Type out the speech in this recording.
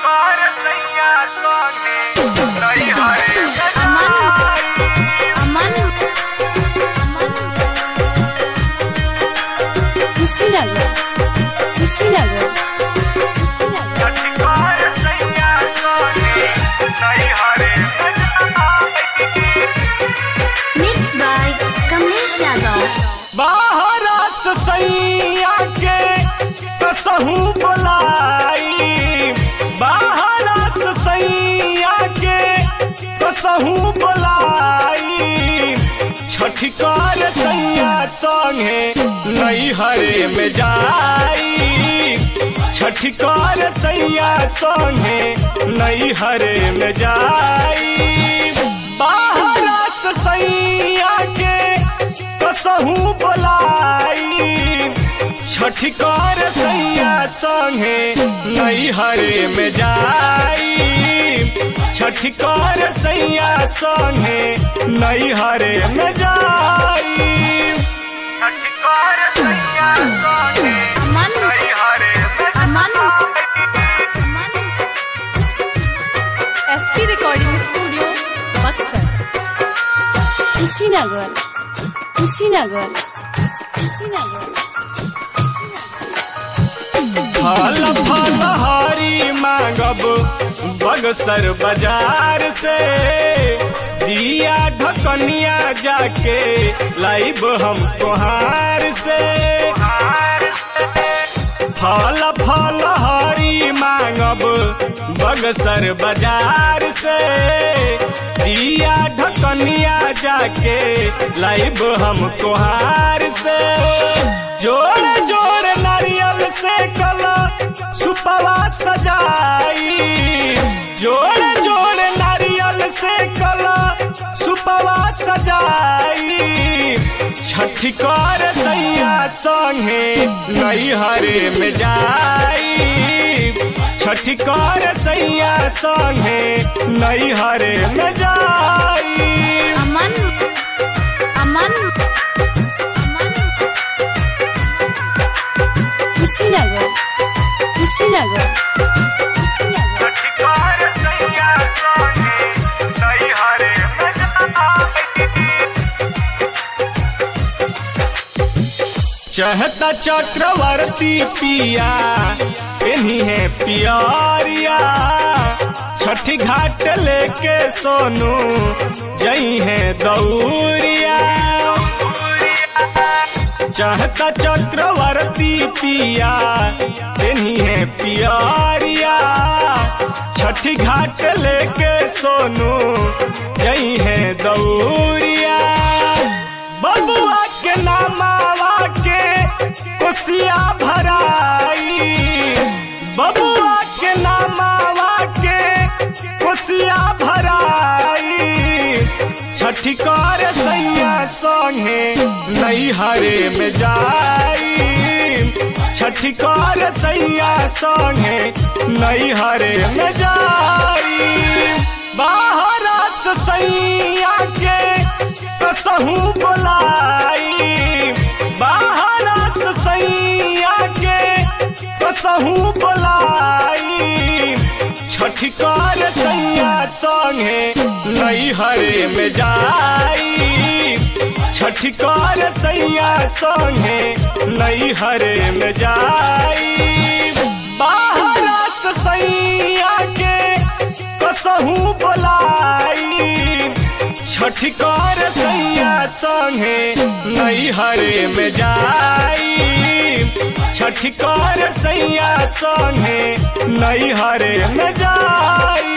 बाहरस सैया के कसहू बोलाई, बाहरस सैया के कसहू बोलाई। छठ कर सैया संगे नैहरे में जाई, छठ कर सैया संगे नैहरे में जाई। बाहरस सैया के कसहू बोलाई, छठ कर सैया संगे नैहरे में जाई, छठ कर सैया संगे नैहरे में जाई। छठ कर सैया संगे नैहरे में SP recording studio Buxar Kushinagar. फल फलहारी मांगब बक्सर बाजार से, दिया ढकनिया जाके लाइब हम कोहार से। फल फलहारी मांगब बक्सर बाजार से, दिया ढकनिया जाके लाइब हम कोहार से। जोड़ जोड़ नारियल से कला सुपवा सजाई, जोड़ जोड़ नारियल से कला सुपवा सजाई। छठ कर सैया संगे नैहरे में जाई, छठ कर सैया संगे नैहरे में जाई। कुशीनगर। चहता चक्रवर्ती पिया इन्हीं है पियारिया, छठ घाट लेके सोनू जई है दौरिया। चहता चक्रवर्ती पिया इन्हीं है पियारिया, छठ घाट लेके सोनू जई है दौरिया। बबुआ के नामावा के कोसिया भराई, बबुआ के नामावा के कोसिया भराई। छठ कर सैया संगे नैहरे में जाई, छठ कर सैया संगे नैहरे में जाई। बाहरस सैया के कसहू बोलाई, बाहरस सैया के कसहू बोलाई। छठ कर सैया संगे नैहरे में जाई, छठ कर सैया संगे नैहरे में जाई। बाहरस सैया के कसहू बोलाई, छठ कर सैया संगे नैहरे में जाई, छठ कर सैया संगे नैहरे में जाई।